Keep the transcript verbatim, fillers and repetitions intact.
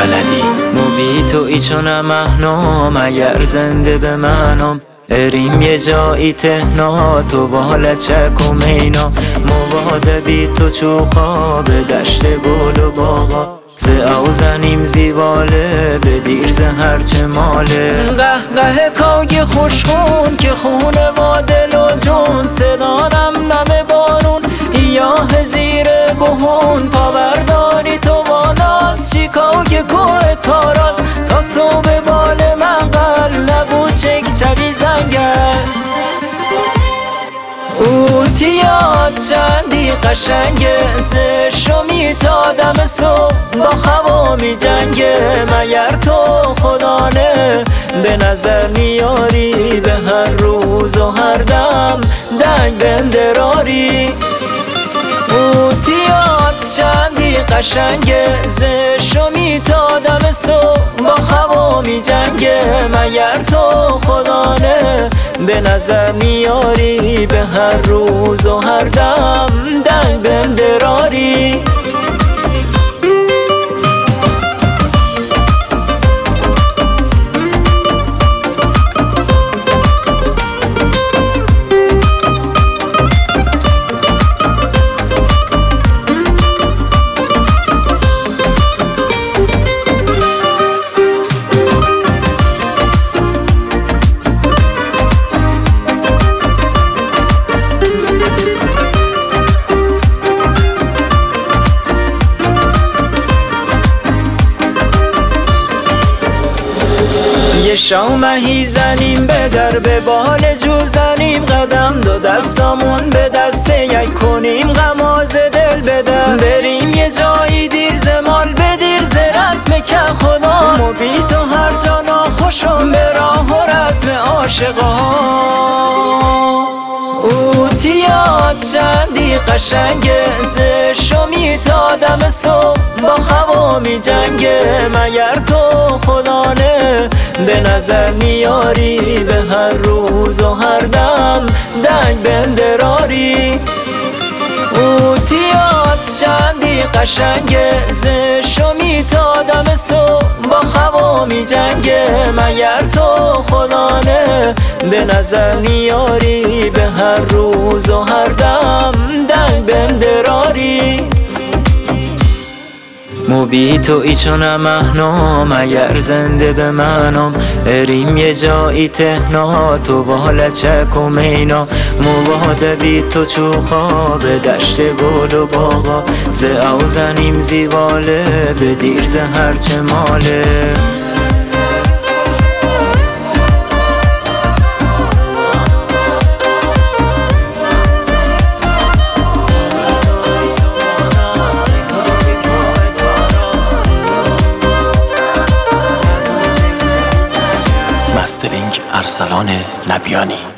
بلدی. موبی تو ای چونم احنام اگر زنده به منم، اریم یه جایی تهنا تو بالا چک و مینا. مواده بی تو چو خواب دشت گل و باغا، ز او زنیم زیواله به دیر ز هرچه ماله. قهقه کاگ خوشخون که خونه ما دل و جون، صدانم نم بارون یاه زیر بهون. پاورداری تو ماناز چیکاگ کوه تاراز، تا صبح بال من قل نبود چک چوی زنگر. اوتیاد چندی قشنگه، زشو میتادم صبح با خوا می جنگه. مگر تو خدانه به نظر نیاری، به هر روز و هر دم دنگ بندراری. اوتیاد چندی قشنگه، زشو میتادم صبح با خوا می جنگه. مگر تو خدانه به نظر میاری، به هر روز و هر دم دنگ بندراری. یه شامهی زنیم به در، به بال جو زنیم قدم، دو دستامون به دسته یک کنیم غماز دل بدم. بریم یه جایی دیر زمال به دیر ز رسم که خدا، موبی تو هر جا ناخوشم به راه و رسم عاشقا. اوتیاد چندی قشنگه، زشو میتادم صبح با خوا می جنگه. مگر تو خدانه به نظر میاری، به هر روز و هر دم دنگ بندراری. اوتیاد چندی قشنگه، زشو میتادم صبح با خوا می جنگه. مگر تو خدانه به نظر میاری، به هر روز و هر دم دنگ بندراری. موبی تو ای چونم احنام اگر زنده به منم، اریم یه جایی تهنا تو بالا چک و مینا. مواده بی تو چو خواب دشت گل و باغا، ز او زنیم زیواله به دیر ز هرچه ماله. مسترینگ ارسلان نبیانی.